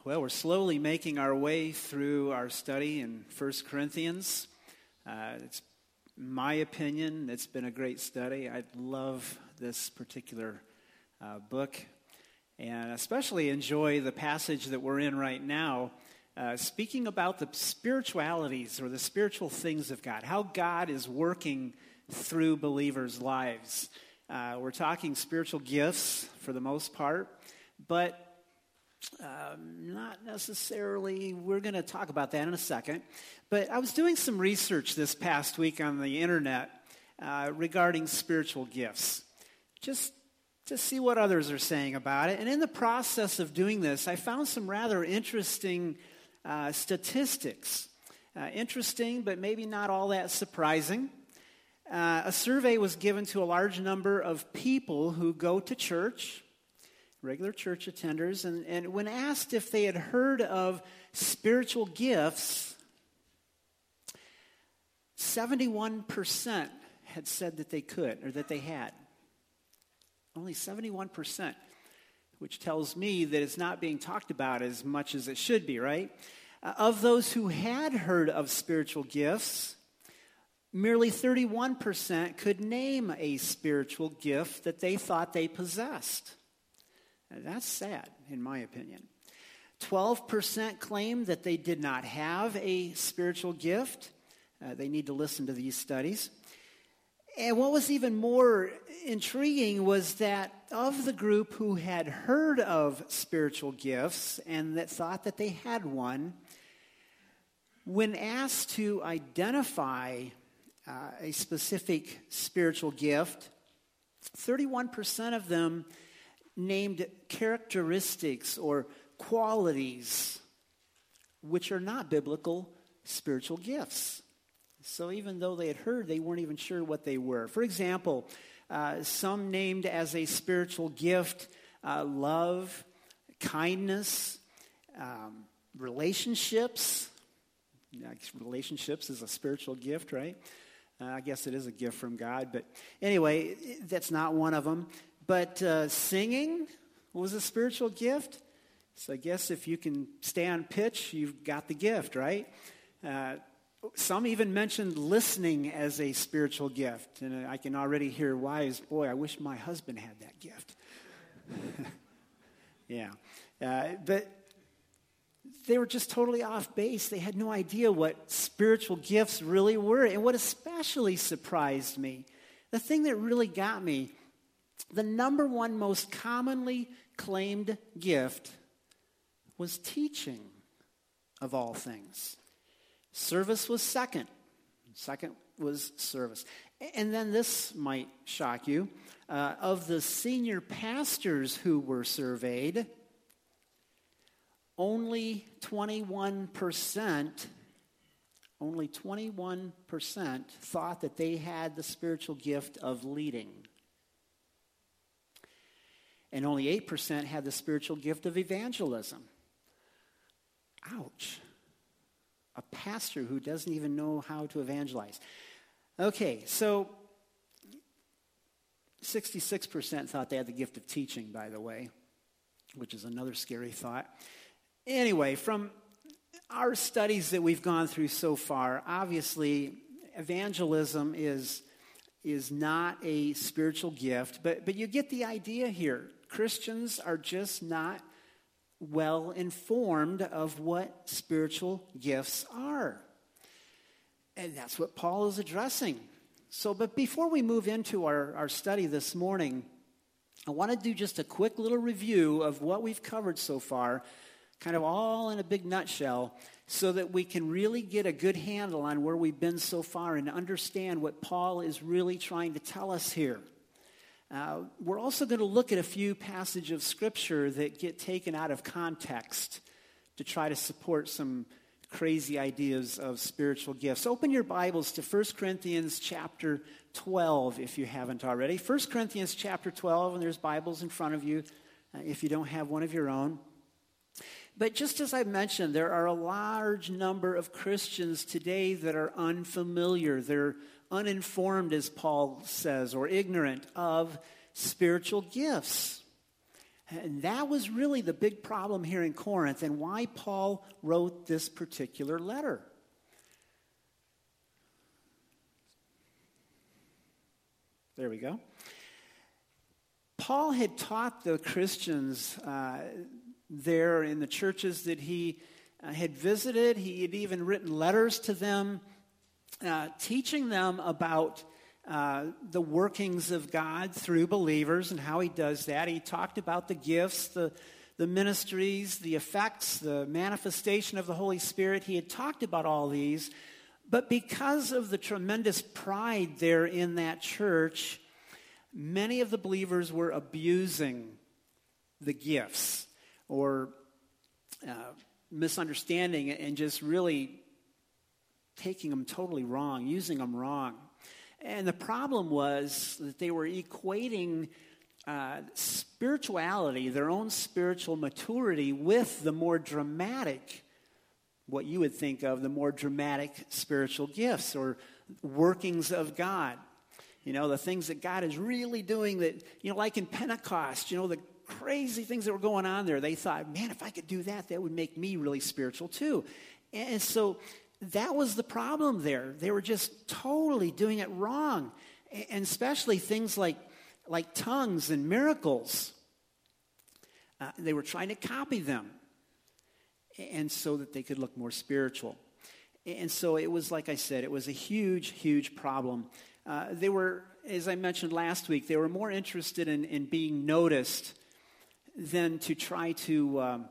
Well, we're slowly making our way through our study in 1 Corinthians. It's my opinion, it's been a great study. I love this particular book, and especially enjoy the passage that we're in right now, speaking about the spiritualities or the spiritual things of God, how God is working through believers' lives. We're talking spiritual gifts for the most part, but not necessarily. We're going to talk about that in a second. But I was doing some research this past week on the internet regarding spiritual gifts, just to see what others are saying about it. And in the process of doing this, I found some rather interesting statistics. Interesting, but maybe not all that surprising. A survey was given to a large number of people who go to church, regular church attenders, and when asked if they had heard of spiritual gifts, 71% had said that they could, or that they had. Only 71%, which tells me that it's not being talked about as much as it should be, right? Of those who had heard of spiritual gifts, merely 31% could name a spiritual gift that they thought they possessed. That's sad, in my opinion. 12% claimed that they did not have a spiritual gift. They need to listen to these studies. And what was even more intriguing was that of the group who had heard of spiritual gifts and that thought that they had one, when asked to identify a specific spiritual gift, 31% of them named characteristics or qualities which are not biblical spiritual gifts. So even though they had heard, they weren't even sure what they were. For example, some named as a spiritual gift love, kindness, relationships. Relationships is a spiritual gift, right? I guess it is a gift from God, but anyway, that's not one of them. But singing was a spiritual gift. So I guess if you can stay on pitch, you've got the gift, right? Some even mentioned listening as a spiritual gift. And I can already hear wives, boy, I wish my husband had that gift. Yeah. But they were just totally off base. They had no idea what spiritual gifts really were. And what especially surprised me, the thing that really got me, the number one most commonly claimed gift was teaching, of all things. Service was second. Second was service. And then this might shock you. Of the senior pastors who were surveyed, only 21% thought that they had the spiritual gift of leading. And only 8% had the spiritual gift of evangelism. Ouch. A pastor who doesn't even know how to evangelize. Okay, so 66% thought they had the gift of teaching, by the way, which is another scary thought. Anyway, from our studies that we've gone through so far, obviously evangelism is not a spiritual gift, but you get the idea here. Christians are just not well informed of what spiritual gifts are. And that's what Paul is addressing. So, but before we move into our study this morning, I want to do just a quick little review of what we've covered so far, kind of all in a big nutshell, so that we can really get a good handle on where we've been so far and understand what Paul is really trying to tell us here. We're also going to look at a few passages of Scripture that get taken out of context to try to support some crazy ideas of spiritual gifts. Open your Bibles to 1 Corinthians chapter 12 if you haven't already. 1 Corinthians chapter 12, and there's Bibles in front of you if you don't have one of your own. But just as I mentioned, there are a large number of Christians today that are unfamiliar. They're uninformed, as Paul says, or ignorant of spiritual gifts. And that was really the big problem here in Corinth and why Paul wrote this particular letter. There we go. Paul had taught the Christians there in the churches that he had visited. He had even written letters to them, teaching them about the workings of God through believers and how he does that. He talked about the gifts, the ministries, the effects, the manifestation of the Holy Spirit. He had talked about all these, but because of the tremendous pride there in that church, many of the believers were abusing the gifts or misunderstanding and just really taking them totally wrong, using them wrong. And the problem was that they were equating spirituality, their own spiritual maturity, with the more dramatic, what you would think of, the more dramatic spiritual gifts or workings of God. You know, the things that God is really doing that, you know, like in Pentecost, you know, the crazy things that were going on there. They thought, man, if I could do that, that would make me really spiritual too. And so that was the problem there. They were just totally doing it wrong. And especially things like tongues and miracles. They were trying to copy them. And so that they could look more spiritual. And so it was, like I said, it was a huge, huge problem. They were, as I mentioned last week, they were more interested in being noticed than to try to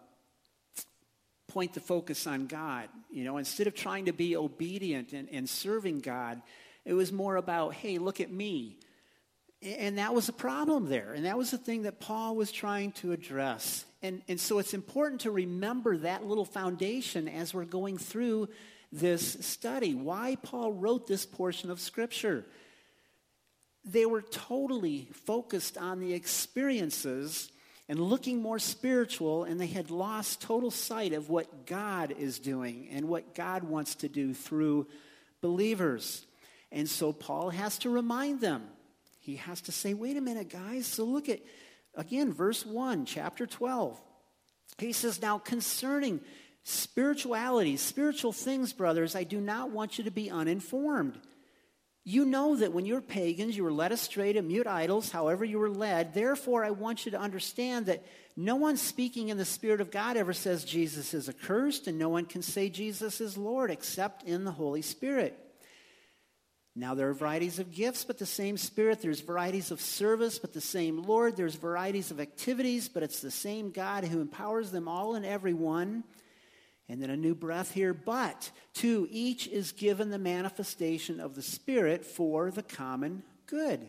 point the focus on God. You know, instead of trying to be obedient and serving God, it was more about, hey, look at me. And that was a problem there. And that was the thing that Paul was trying to address. And so it's important to remember that little foundation as we're going through this study. Why Paul wrote this portion of Scripture. They were totally focused on the experiences and looking more spiritual, and they had lost total sight of what God is doing and what God wants to do through believers. And so Paul has to remind them. He has to say, wait a minute, guys. So look at, again, verse 1, chapter 12. He says, now concerning spirituality, spiritual things, brothers, I do not want you to be uninformed. You know that when you were pagans, you were led astray to mute idols, however you were led. Therefore, I want you to understand that no one speaking in the Spirit of God ever says Jesus is accursed, and no one can say Jesus is Lord except in the Holy Spirit. Now there are varieties of gifts, but the same Spirit. There's varieties of service, but the same Lord. There's varieties of activities, but it's the same God who empowers them all and everyone. And then a new breath here. But to each is given the manifestation of the Spirit for the common good.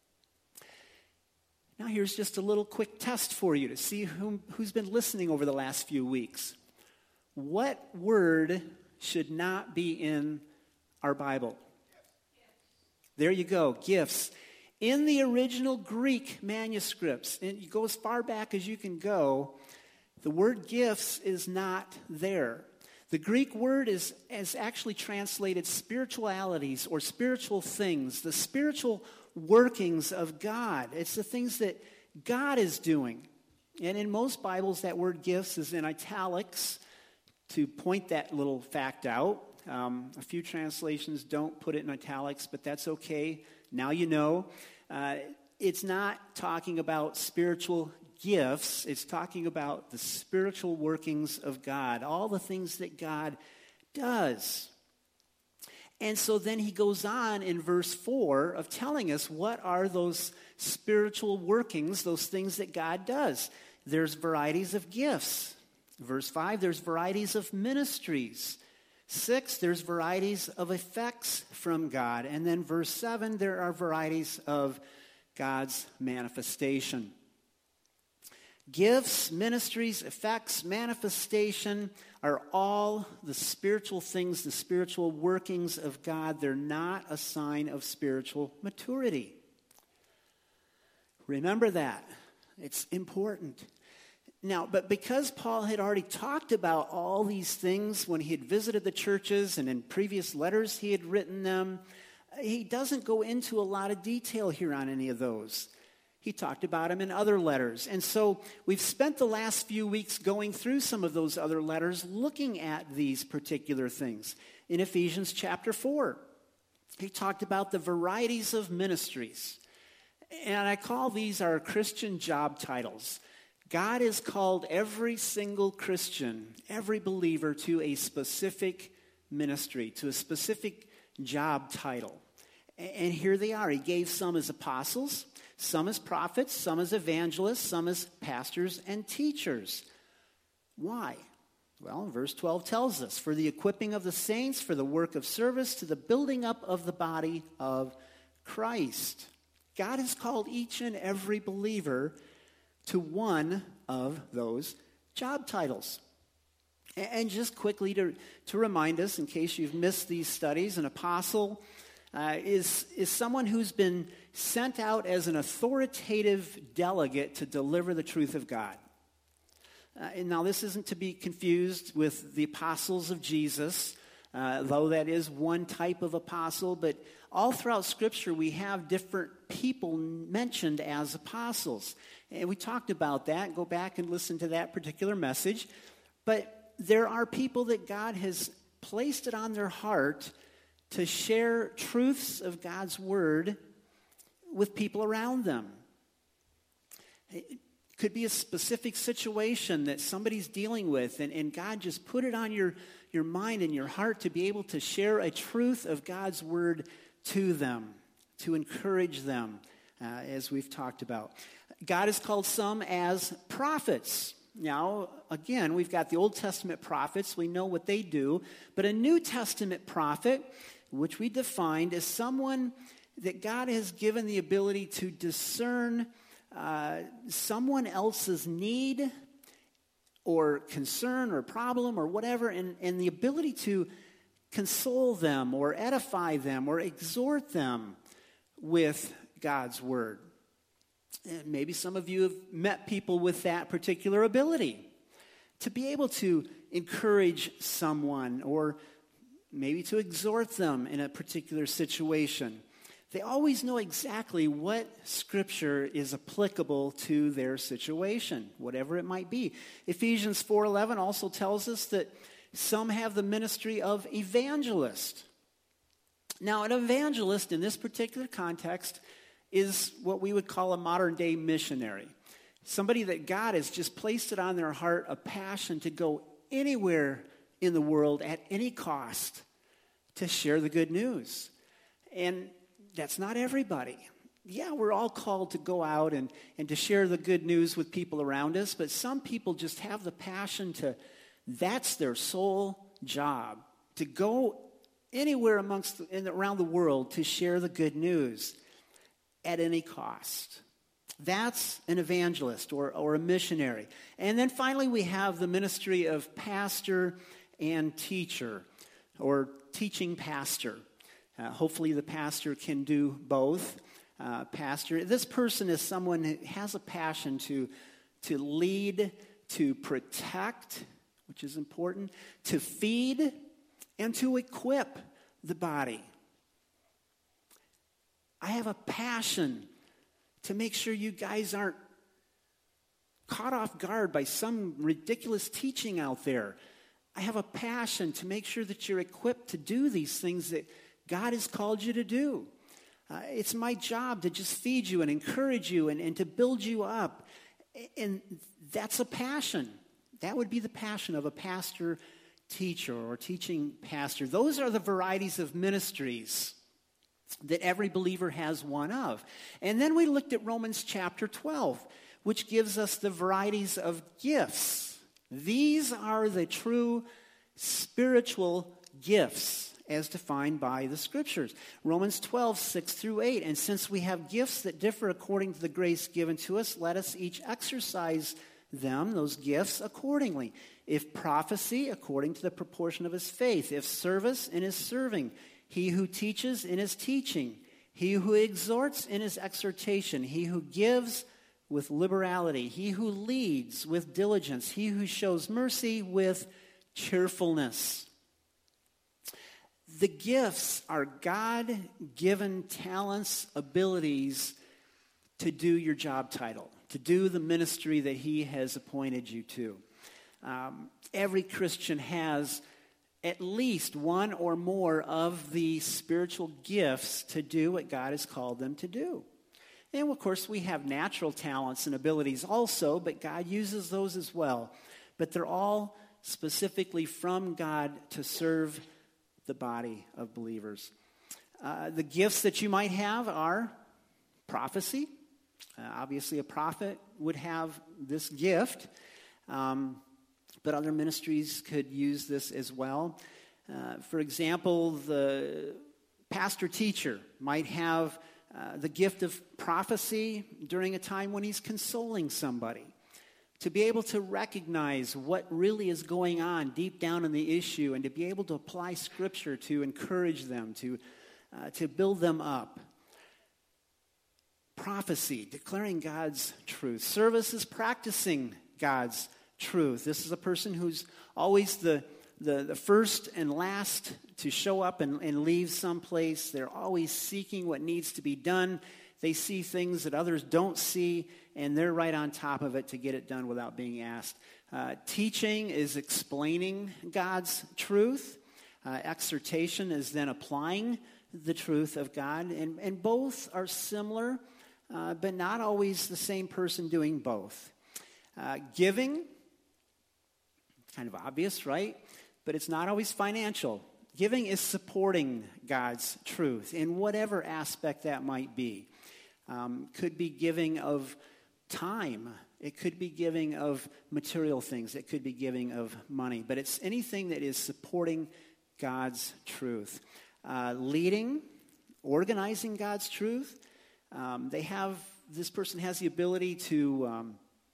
Now here's just a little quick test for you to see who's been listening over the last few weeks. What word should not be in our Bible? There you go, gifts. In the original Greek manuscripts, and you go as far back as you can go, the word gifts is not there. The Greek word is actually translated spiritualities or spiritual things, the spiritual workings of God. It's the things that God is doing. And in most Bibles, that word gifts is in italics to point that little fact out. A few translations don't put it in italics, but that's okay. Now you know. It's not talking about spiritual gifts. It's talking about the spiritual workings of God, all the things that God does. And so then he goes on in verse 4 of telling us what are those spiritual workings, those things that God does. There's varieties of gifts. Verse 5, there's varieties of ministries. 6, there's varieties of effects from God. And then verse 7, there are varieties of God's manifestation. Gifts, ministries, effects, manifestation are all the spiritual things, the spiritual workings of God. They're not a sign of spiritual maturity. Remember that. It's important. Now, but because Paul had already talked about all these things when he had visited the churches and in previous letters he had written them, he doesn't go into a lot of detail here on any of those. He talked about them in other letters. And so we've spent the last few weeks going through some of those other letters, looking at these particular things. In Ephesians chapter 4, he talked about the varieties of ministries. And I call these our Christian job titles. God has called every single Christian, every believer, to a specific ministry, to a specific job title. And here they are. He gave some as apostles, some as prophets, some as evangelists, some as pastors and teachers. Why? Well, verse 12 tells us, for the equipping of the saints, for the work of service, to the building up of the body of Christ. God has called each and every believer to one of those job titles. And just quickly to remind us, in case you've missed these studies, an apostle is someone who's been sent out as an authoritative delegate to deliver the truth of God. And now this isn't to be confused with the apostles of Jesus, though that is one type of apostle, but all throughout Scripture we have different people mentioned as apostles. And we talked about that. Go back and listen to that particular message. But there are people that God has placed it on their heart to share truths of God's Word with people around them. It could be a specific situation that somebody's dealing with, and God just put it on your mind and your heart to be able to share a truth of God's Word to them, to encourage them, as we've talked about. God has called some as prophets. Now, again, we've got the Old Testament prophets. We know what they do. But a New Testament prophet, which we defined as someone that God has given the ability to discern someone else's need or concern or problem or whatever, and the ability to console them or edify them or exhort them with God's Word. And maybe some of you have met people with that particular ability to be able to encourage someone or maybe to exhort them in a particular situation. They always know exactly what Scripture is applicable to their situation, whatever it might be. Ephesians 4:11 also tells us that some have the ministry of evangelist. Now, an evangelist in this particular context is what we would call a modern-day missionary. Somebody that God has just placed it on their heart, a passion to go anywhere in the world at any cost to share the good news. And that's not everybody. Yeah, we're all called to go out and to share the good news with people around us, but some people just have the passion that's their sole job, to go anywhere around the world to share the good news at any cost. That's an evangelist or a missionary. And then finally we have the ministry of pastor and teacher, or teaching pastor. Hopefully the pastor can do both. Pastor, this person is someone who has a passion to lead, to protect, which is important, to feed, and to equip the body. I have a passion to make sure you guys aren't caught off guard by some ridiculous teaching out there. I have a passion to make sure that you're equipped to do these things that God has called you to do. It's my job to just feed you and encourage you and to build you up. And that's a passion. That would be the passion of a pastor, teacher, or teaching pastor. Those are the varieties of ministries that every believer has one of. And then we looked at Romans chapter 12, which gives us the varieties of gifts. These are the true spiritual gifts as defined by the Scriptures. Romans 12, 6 through 8. And since we have gifts that differ according to the grace given to us, let us each exercise them, those gifts, accordingly. If prophecy, according to the proportion of his faith. If service, in his serving. He who teaches, in his teaching. He who exhorts, in his exhortation. He who gives, with liberality. He who leads, with diligence. He who shows mercy, with cheerfulness. The gifts are God-given talents, abilities to do your job title, to do the ministry that he has appointed you to. Every Christian has at least one or more of the spiritual gifts to do what God has called them to do. And of course, we have natural talents and abilities also, but God uses those as well. But they're all specifically from God to serve the body of believers. The gifts that you might have are prophecy. Obviously, a prophet would have this gift, but other ministries could use this as well. For example, the pastor-teacher might have the gift of prophecy during a time when he's consoling somebody, to be able to recognize what really is going on deep down in the issue and to be able to apply Scripture to encourage them, to build them up. Prophecy, declaring God's truth. Service is practicing God's truth. This is a person who's always the first and last to show up and leave someplace. They're always seeking what needs to be done. They see things that others don't see, and they're right on top of it to get it done without being asked. Teaching is explaining God's truth. Exhortation is then applying the truth of God. And both are similar, but not always the same person doing both. Giving, kind of obvious, right? But it's not always financial. Giving is supporting God's truth in whatever aspect that might be. Could be giving of time. It could be giving of material things. It could be giving of money. But it's anything that is supporting God's truth. Leading, organizing God's truth. This person has the ability to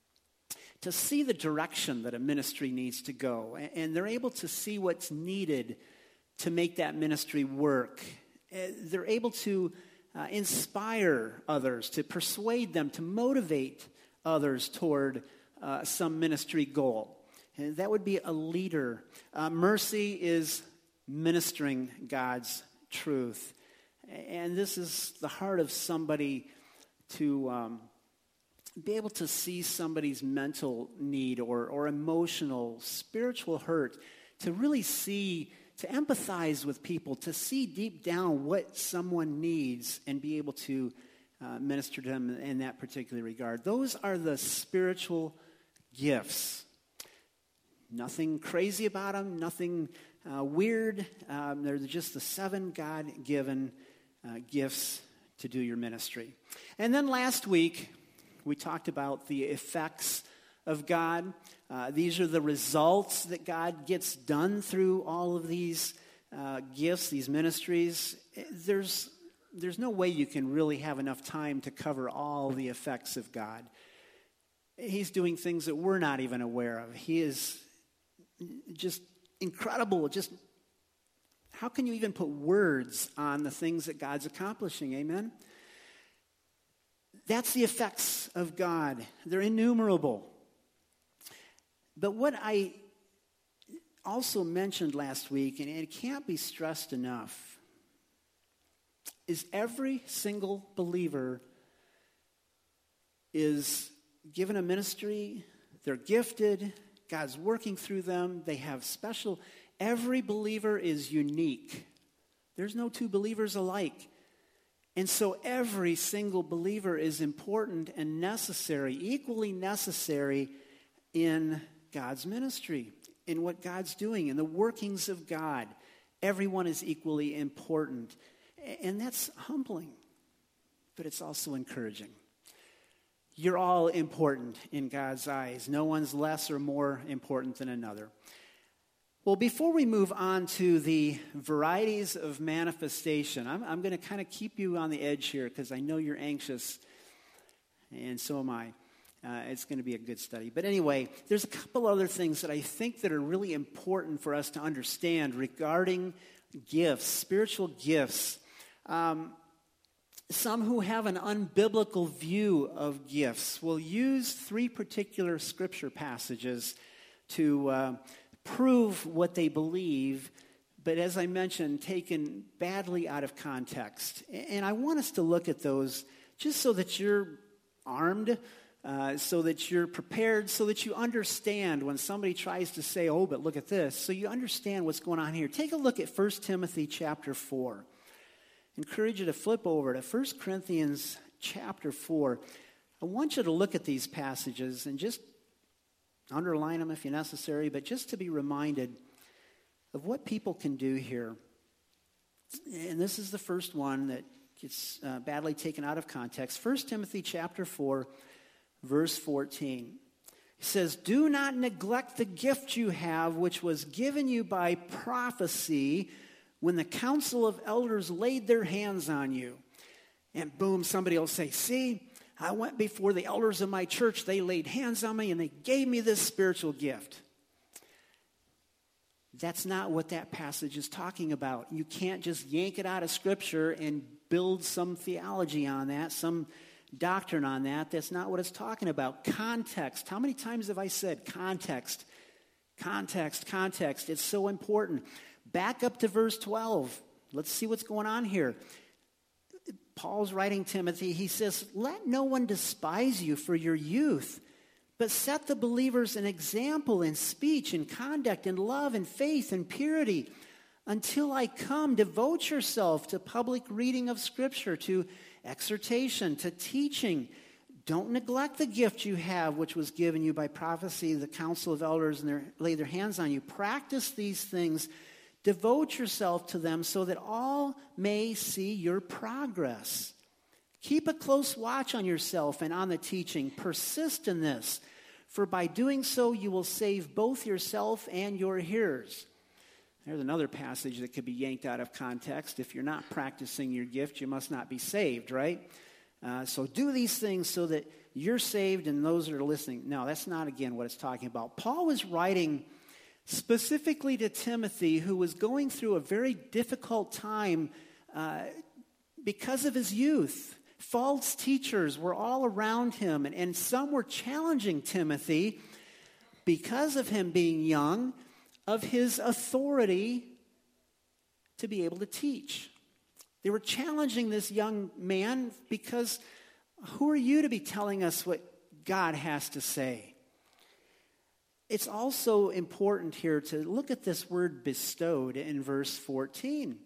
see the direction that a ministry needs to go. And they're able to see what's needed to make that ministry work. They're able to inspire others, to persuade them, to motivate others toward some ministry goal. And that would be a leader. Mercy is ministering God's truth. And this is the heart of somebody to be able to see somebody's mental need or emotional, spiritual hurt, to really see, to empathize with people, to see deep down what someone needs and be able to minister to them in that particular regard. Those are the spiritual gifts. Nothing crazy about them, nothing weird. They're just the 7 God-given gifts to do your ministry. And then last week, we talked about the effects of God. These are the results that God gets done through all of these gifts, these ministries. There's no way you can really have enough time to cover all the effects of God. He's doing things that we're not even aware of. He is just incredible. Just how can you even put words on the things that God's accomplishing? Amen? That's the effects of God. They're innumerable. But what I also mentioned last week, and it can't be stressed enough, is every single believer is given a ministry. They're gifted. God's working through them. They have special. Every believer is unique. There's no 2 believers alike. And so every single believer is important and necessary, equally necessary in God's ministry, in what God's doing, in the workings of God. Everyone is equally important. And that's humbling, but it's also encouraging. You're all important in God's eyes. No one's less or more important than another. Well, before we move on to the varieties of manifestation, I'm going to kind of keep you on the edge here because I know you're anxious, and so am I. It's going to be a good study. But anyway, there's a couple other things that I think that are really important for us to understand regarding gifts, spiritual gifts. Some who have an unbiblical view of gifts will use 3 particular scripture passages to prove what they believe, but as I mentioned, taken badly out of context. And I want us to look at those just so that you're armed, so that you're prepared, so that you understand when somebody tries to say, oh, but look at this. So you understand what's going on here. Take a look at 1 Timothy chapter 4. I encourage you to flip over to 1 Corinthians chapter 4. I want you to look at these passages and just underline them if necessary, but just to be reminded of what people can do here. And this is the first one that gets badly taken out of context. 1 Timothy chapter 4, verse 14. He says, do not neglect the gift you have, which was given you by prophecy when the council of elders laid their hands on you. And boom, somebody will say, see, I went before the elders of my church. They laid hands on me and they gave me this spiritual gift. That's not what that passage is talking about. You can't just yank it out of Scripture and build some theology on that, some doctrine on that. That's not what it's talking about. Context. How many times have I said context? Context, context. It's so important. Back up to verse 12. Let's see what's going on here. Paul's writing Timothy. He says, let no one despise you for your youth, but set the believers an example in speech and conduct and love and faith and purity. Until I come, devote yourself to public reading of Scripture, to exhortation, to teaching. Don't neglect the gift you have, which was given you by prophecy, the council of elders, and lay their hands on you. Practice these things. Devote yourself to them so that all may see your progress. Keep a close watch on yourself and on the teaching. Persist in this, for by doing so you will save both yourself and your hearers. There's another passage that could be yanked out of context. If you're not practicing your gift, you must not be saved, right? So do these things so that you're saved and those that are listening. No, that's not, again, what it's talking about. Paul was writing specifically to Timothy, who was going through a very difficult time because of his youth. False teachers were all around him, and some were challenging Timothy because of him being young, of his authority to be able to teach. They were challenging this young man because who are you to be telling us what God has to say? It's also important here to look at this word bestowed in verse 14.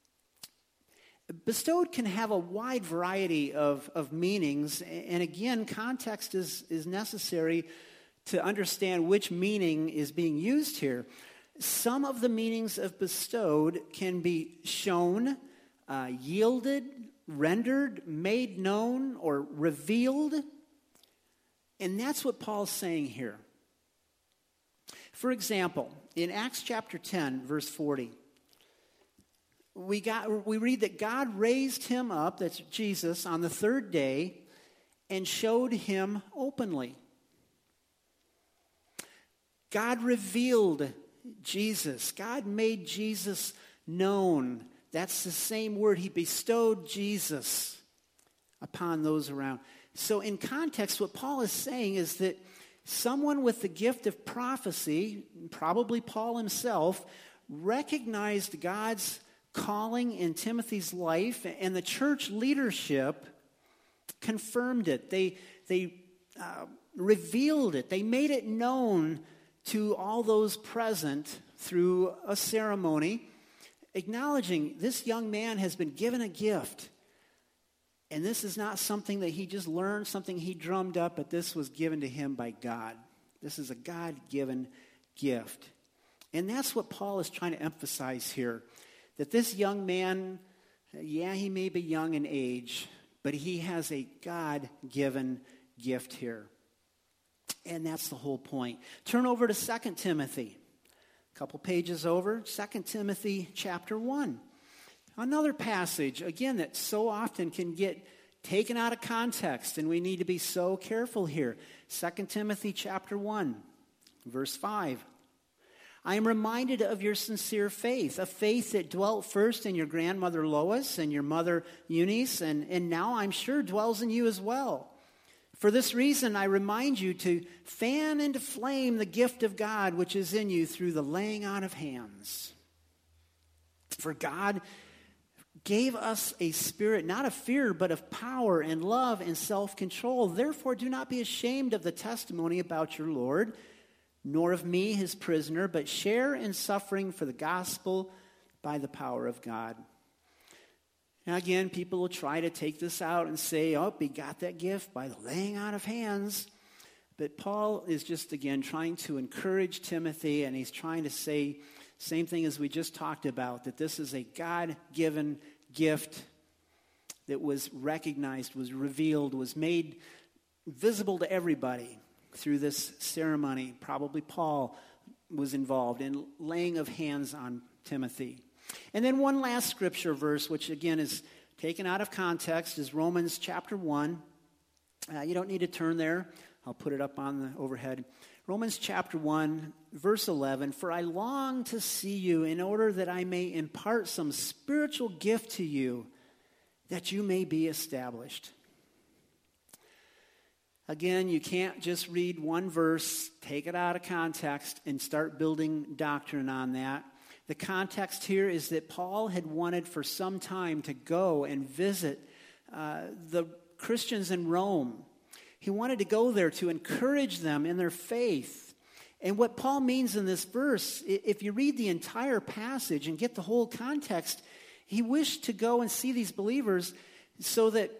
Bestowed can have a wide variety of meanings, and again, context is necessary to understand which meaning is being used here. Some of the meanings of bestowed can be shown, yielded, rendered, made known, or revealed, and that's what Paul's saying here. For example, in Acts chapter 10, verse 40, we read that God raised him up, that's Jesus, on the third day and showed him openly. God revealed Jesus. God made Jesus known. That's the same word. He bestowed Jesus upon those around. So in context, what Paul is saying is that someone with the gift of prophecy, probably Paul himself, recognized God's calling in Timothy's life, and the church leadership confirmed it. They revealed it. They made it known to all those present through a ceremony, acknowledging this young man has been given a gift. And this is not something that he just learned, something he drummed up, but this was given to him by God. This is a God-given gift. And that's what Paul is trying to emphasize here. That this young man, yeah, he may be young in age, but he has a God-given gift here. And that's the whole point. Turn over to 2 Timothy. A couple pages over, 2 Timothy chapter 1. Another passage, again, that so often can get taken out of context, and we need to be so careful here. 2 Timothy chapter 1, verse 5. I am reminded of your sincere faith, a faith that dwelt first in your grandmother Lois and your mother Eunice, and now I'm sure dwells in you as well. For this reason, I remind you to fan into flame the gift of God which is in you through the laying on of hands. For God gave us a spirit not of fear, but of power and love and self-control. Therefore, do not be ashamed of the testimony about your Lord, nor of me, his prisoner, but share in suffering for the gospel by the power of God. Now again, people will try to take this out and say, oh, he got that gift by the laying on of hands. But Paul is just, again, trying to encourage Timothy, and he's trying to say, same thing as we just talked about, that this is a God-given gift that was recognized, was revealed, was made visible to everybody through this ceremony. Probably Paul was involved in laying of hands on Timothy. And then one last scripture verse, which again is taken out of context, is Romans chapter 1. You don't need to turn there. I'll put it up on the overhead. Romans chapter 1, verse 11, "For I long to see you in order that I may impart some spiritual gift to you, that you may be established." Again, you can't just read one verse, take it out of context, and start building doctrine on that. The context here is that Paul had wanted for some time to go and visit the Christians in Rome. He wanted to go there to encourage them in their faith. And what Paul means in this verse, if you read the entire passage and get the whole context, he wished to go and see these believers so that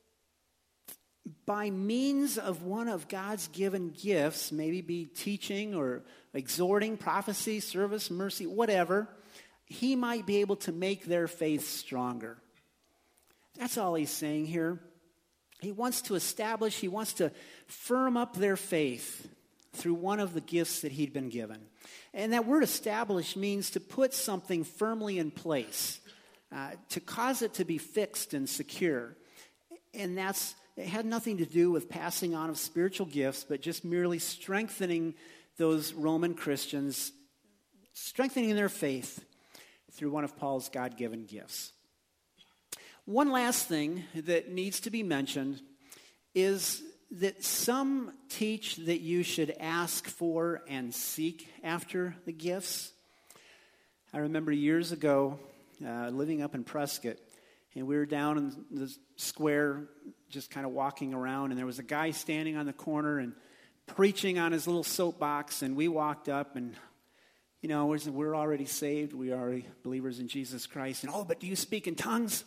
by means of one of God's given gifts, maybe be teaching or exhorting, prophecy, service, mercy, whatever, he might be able to make their faith stronger. That's all he's saying here. He wants to establish, he wants to firm up their faith through one of the gifts that he'd been given. And that word establish means to put something firmly in place, to cause it to be fixed and secure. And it had nothing to do with passing on of spiritual gifts, but just merely strengthening those Roman Christians, strengthening their faith through one of Paul's God-given gifts. One last thing that needs to be mentioned is that some teach that you should ask for and seek after the gifts. I remember years ago living up in Prescott, and we were down in the square just kind of walking around, and there was a guy standing on the corner and preaching on his little soapbox, and we walked up, and we're already saved, we are already believers in Jesus Christ, and but do you speak in tongues?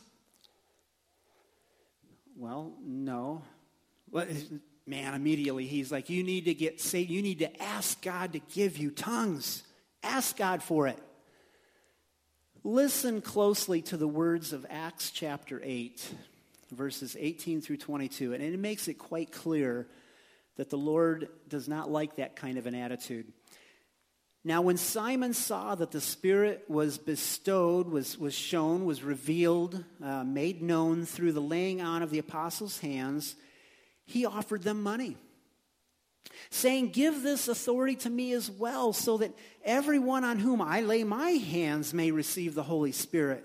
Well, no. Well, man, immediately he's like, you need to get saved. You need to ask God to give you tongues. Ask God for it. Listen closely to the words of Acts chapter 8, verses 18 through 22. And it makes it quite clear that the Lord does not like that kind of an attitude. Now, when Simon saw that the Spirit was bestowed, was shown, was revealed, made known through the laying on of the apostles' hands, he offered them money, saying, "Give this authority to me as well, so that everyone on whom I lay my hands may receive the Holy Spirit."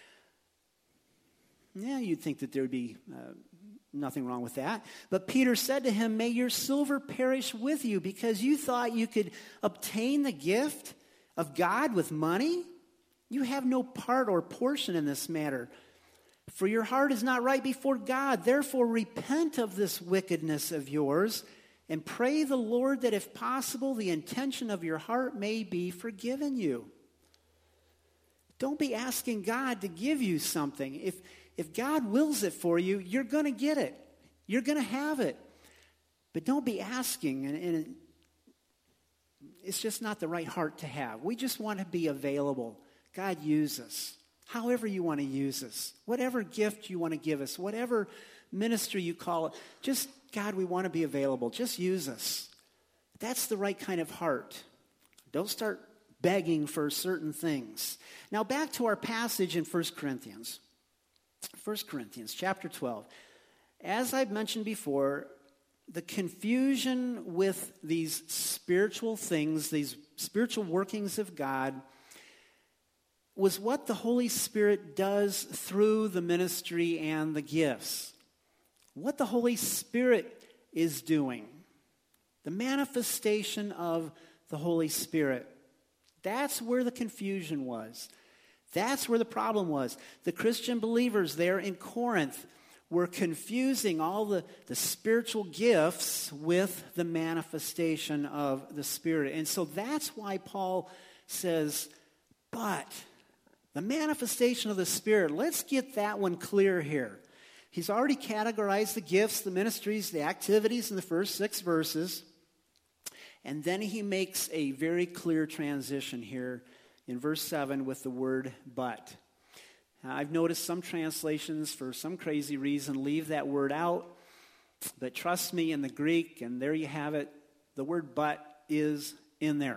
Yeah, you'd think that there would be nothing wrong with that. But Peter said to him, "May your silver perish with you, because you thought you could obtain the gift of God with money? You have no part or portion in this matter. For your heart is not right before God. Therefore repent of this wickedness of yours, and pray the Lord that if possible the intention of your heart may be forgiven you." Don't be asking God to give you something. If God wills it for you, you're going to get it. You're going to have it. But don't be asking, and it's just not the right heart to have. We just want to be available. God, use us. However you want to use us. Whatever gift you want to give us. Whatever ministry you call it. Just, God, we want to be available. Just use us. That's the right kind of heart. Don't start begging for certain things. Now back to our passage in 1 Corinthians. 1 Corinthians chapter 12. As I've mentioned before, the confusion with these spiritual things, these spiritual workings of God, was what the Holy Spirit does through the ministry and the gifts. What the Holy Spirit is doing. The manifestation of the Holy Spirit. That's where the confusion was. That's where the problem was. The Christian believers there in Corinth were confusing all the spiritual gifts with the manifestation of the Spirit. And so that's why Paul says, but the manifestation of the Spirit, let's get that one clear here. He's already categorized the gifts, the ministries, the activities in the first 6 verses. And then he makes a very clear transition here in verse 7 with the word but. Now, I've noticed some translations, for some crazy reason, leave that word out. But trust me, in the Greek, and there you have it, the word but is in there.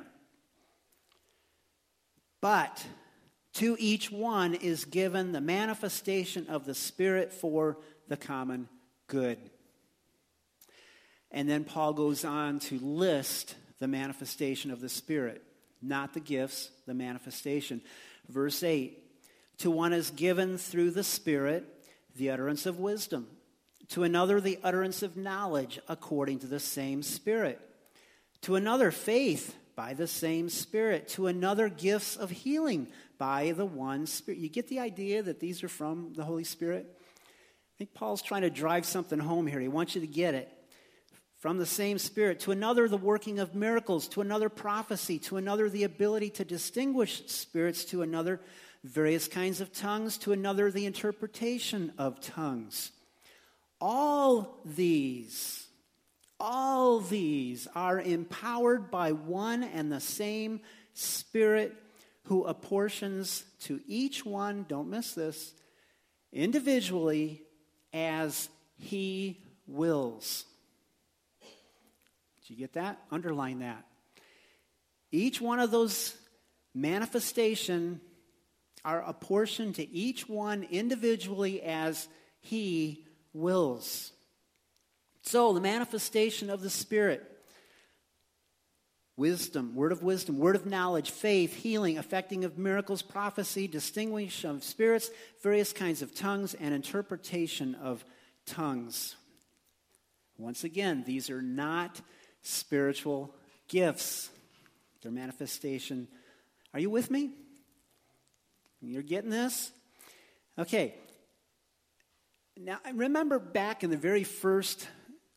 But to each one is given the manifestation of the Spirit for the common good. And then Paul goes on to list the manifestation of the Spirit, not the gifts, the manifestation. Verse 8, to one is given through the Spirit the utterance of wisdom, to another the utterance of knowledge according to the same Spirit, to another faith by the same Spirit, to another gifts of healing by the one Spirit. You get the idea that these are from the Holy Spirit? I think Paul's trying to drive something home here. He wants you to get it. From the same Spirit, to another the working of miracles, to another prophecy, to another the ability to distinguish spirits, to another various kinds of tongues, to another the interpretation of tongues. All these are empowered by one and the same Spirit, who apportions to each one, don't miss this, individually as he wills. Did you get that? Underline that. Each one of those manifestations are apportioned to each one individually as he wills. So the manifestation of the Spirit: wisdom, word of knowledge, faith, healing, effecting of miracles, prophecy, distinguishing of spirits, various kinds of tongues, and interpretation of tongues. Once again, these are not spiritual gifts. Their manifestation. Are you with me? You're getting this? Okay. Now, I remember back in the very first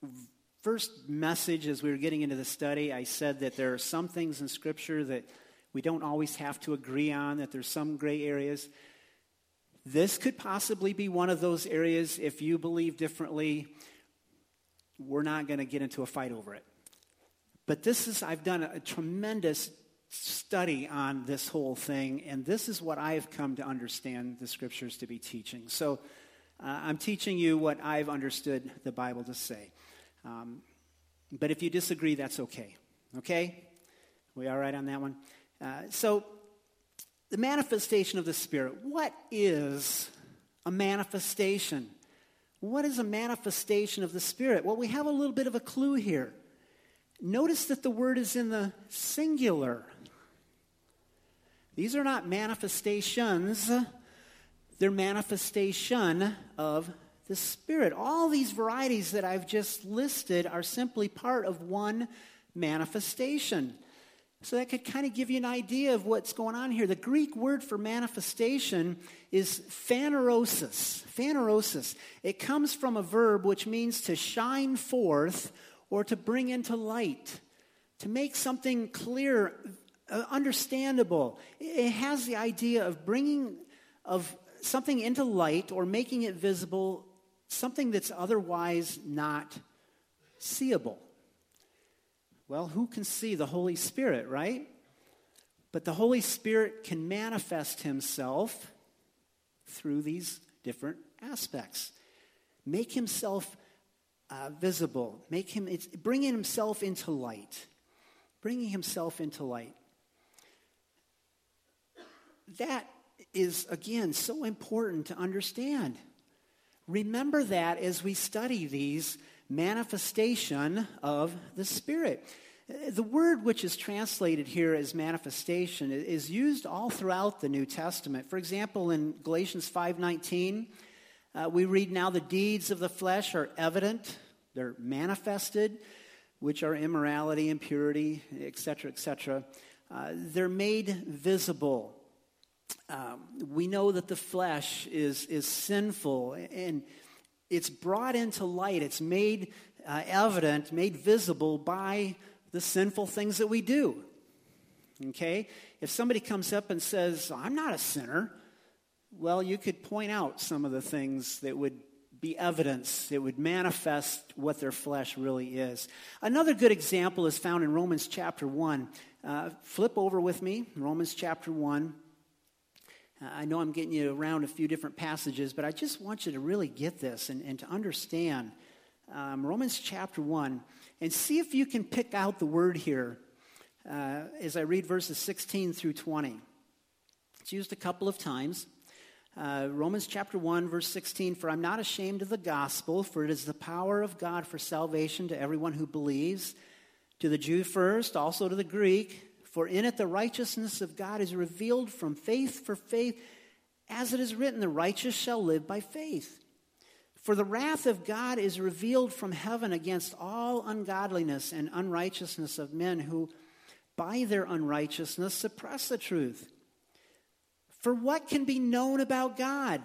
message as we were getting into the study, I said that there are some things in Scripture that we don't always have to agree on, that there's some gray areas. This could possibly be one of those areas. If you believe differently, we're not going to get into a fight over it. But I've done a tremendous study on this whole thing, and this is what I've come to understand the Scriptures to be teaching. So I'm teaching you what I've understood the Bible to say. But if you disagree, that's okay. Okay? We all right on that one? So the manifestation of the Spirit. What is a manifestation? What is a manifestation of the Spirit? Well, we have a little bit of a clue here. Notice that the word is in the singular. These are not manifestations. They're manifestation of the Spirit. All these varieties that I've just listed are simply part of one manifestation. So that could kind of give you an idea of what's going on here. The Greek word for manifestation is phanerosis. Phanerosis. It comes from a verb which means to shine forth or to bring into light, to make something clear, understandable. It has the idea of bringing of something into light or making it visible, something that's otherwise not seeable. Well, who can see the Holy Spirit, right? But the Holy Spirit can manifest himself through these different aspects. Make himself visible. Bringing himself into light. Bringing himself into light. That is, again, so important to understand. Remember that as we study these manifestation of the Spirit. The word which is translated here as manifestation is used all throughout the New Testament. For example, in Galatians 5:19, we read, "Now the deeds of the flesh are evident," they're manifested, which are immorality, impurity, etc., etc. They're made visible. we know that the flesh is sinful, and it's brought into light. It's made evident, made visible by the sinful things that we do. Okay? If somebody comes up and says, I'm not a sinner, well, you could point out some of the things that would be evidence, that would manifest what their flesh really is. Another good example is found in Romans chapter 1. Flip over with me, Romans chapter 1. I know I'm getting you around a few different passages, but I just want you to really get this and to understand Romans chapter 1, and see if you can pick out the word here as I read verses 16 through 20. It's used a couple of times. Romans chapter 1, verse 16, for I'm not ashamed of the gospel, for it is the power of God for salvation to everyone who believes, to the Jew first, also to the Greek. For in it the righteousness of God is revealed from faith for faith, as it is written, the righteous shall live by faith. For the wrath of God is revealed from heaven against all ungodliness and unrighteousness of men who by their unrighteousness suppress the truth. For what can be known about God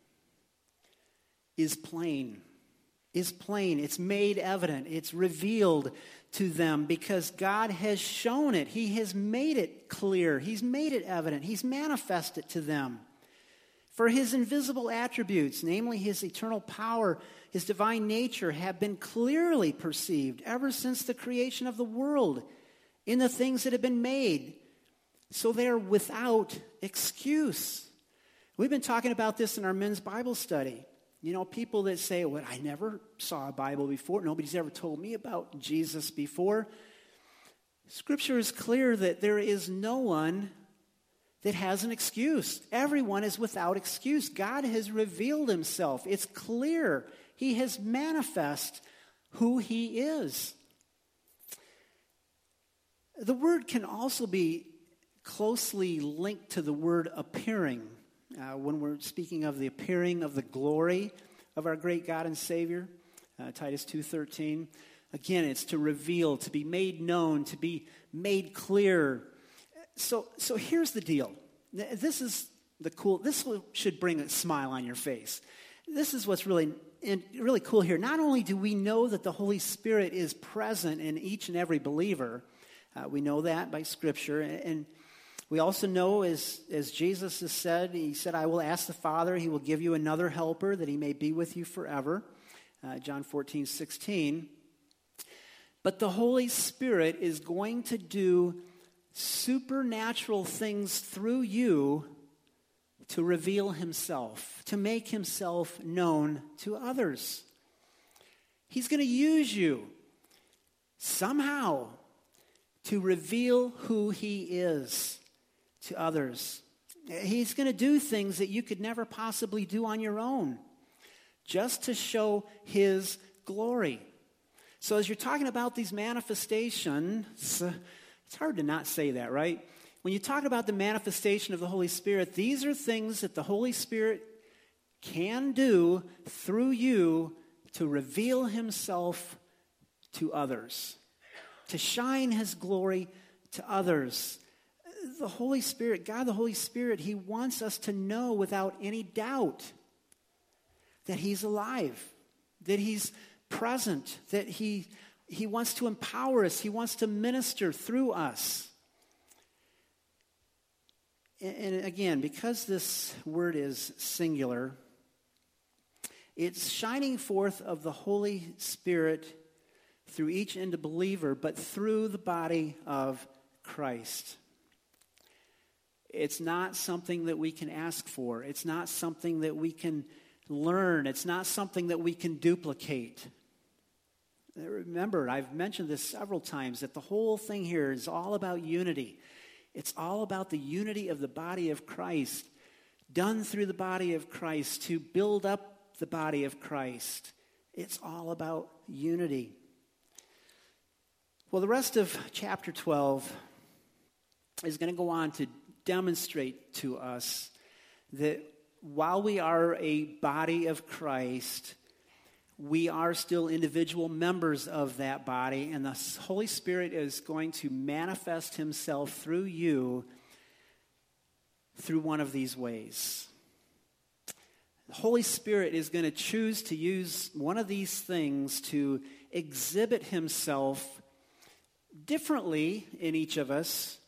is plain. It's made evident. It's revealed to them because God has shown it. He has made it clear. He's made it evident. He's manifested it to them. For his invisible attributes, namely his eternal power, his divine nature, have been clearly perceived ever since the creation of the world in the things that have been made. So they are without excuse. We've been talking about this in our men's Bible study. You know, people that say, well, I never saw a Bible before. Nobody's ever told me about Jesus before. Scripture is clear that there is no one that has an excuse. Everyone is without excuse. God has revealed himself. It's clear. He has manifested who he is. The word can also be closely linked to the word appearing. When we're speaking of the appearing of the glory of our great God and Savior, Titus 2:13. Again, it's to reveal, to be made known, to be made clear. So here's the deal. This is the cool. This should bring a smile on your face. This is what's really cool here. Not only do we know that the Holy Spirit is present in each and every believer, we know that by Scripture, and we also know, as Jesus has said, he said, I will ask the Father, he will give you another helper that he may be with you forever. John 14:16. But the Holy Spirit is going to do supernatural things through you to reveal himself, to make himself known to others. He's going to use you somehow to reveal who he is to others. He's going to do things that you could never possibly do on your own, just to show his glory. So as you're talking about these manifestations, it's hard to not say that, right? When you talk about the manifestation of the Holy Spirit, these are things that the Holy Spirit can do through you to reveal himself to others, to shine his glory to others. The Holy Spirit, God the Holy Spirit, he wants us to know without any doubt that he's alive, that he's present, that he wants to empower us, he wants to minister through us. And again, because this word is singular, it's shining forth of the Holy Spirit through each individual believer, but through the body of Christ. It's not something that we can ask for. It's not something that we can learn. It's not something that we can duplicate. Remember, I've mentioned this several times, that the whole thing here is all about unity. It's all about the unity of the body of Christ, done through the body of Christ to build up the body of Christ. It's all about unity. Well, the rest of chapter 12 is going to go on to demonstrate to us that while we are a body of Christ, we are still individual members of that body, and the Holy Spirit is going to manifest himself through you through one of these ways. The Holy Spirit is going to choose to use one of these things to exhibit himself differently in each of us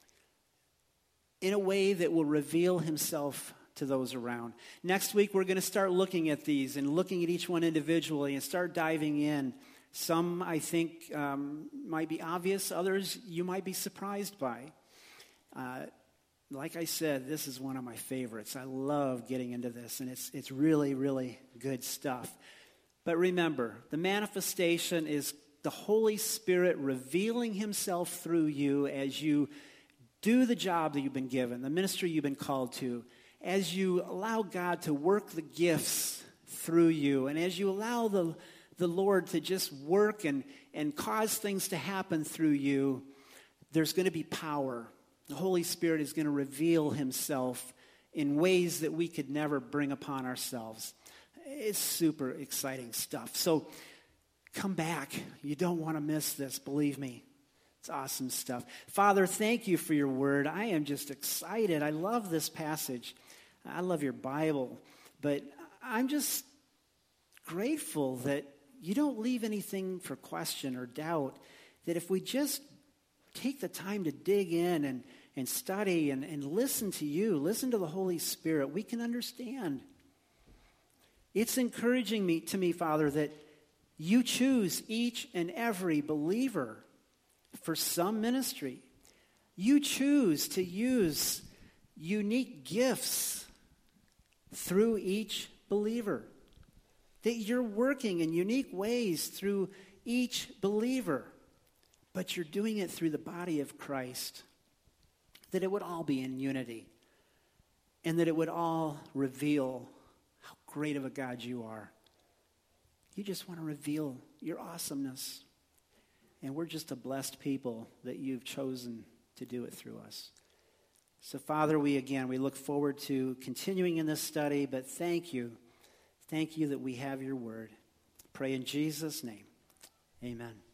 in a way that will reveal himself to those around. Next week, we're going to start looking at these and looking at each one individually and start diving in. Some, I think, might be obvious. Others, you might be surprised by. Like I said, this is one of my favorites. I love getting into this, and it's really, really good stuff. But remember, the manifestation is the Holy Spirit revealing himself through you as you do the job that you've been given, the ministry you've been called to, as you allow God to work the gifts through you, and as you allow the Lord to just work and cause things to happen through you, there's going to be power. The Holy Spirit is going to reveal himself in ways that we could never bring upon ourselves. It's super exciting stuff. So come back. You don't want to miss this, believe me. It's awesome stuff. Father, thank you for your word. I am just excited. I love this passage. I love your Bible. But I'm just grateful that you don't leave anything for question or doubt, that if we just take the time to dig in and study and listen to you, listen to the Holy Spirit, we can understand. It's encouraging to me, Father, that you choose each and every believer for some ministry. You choose to use unique gifts through each believer. That you're working in unique ways through each believer. But you're doing it through the body of Christ. That it would all be in unity. And that it would all reveal how great of a God you are. You just want to reveal your awesomeness. And we're just a blessed people that you've chosen to do it through us. So, Father, we look forward to continuing in this study, but thank you. Thank you that we have your word. Pray in Jesus' name. Amen.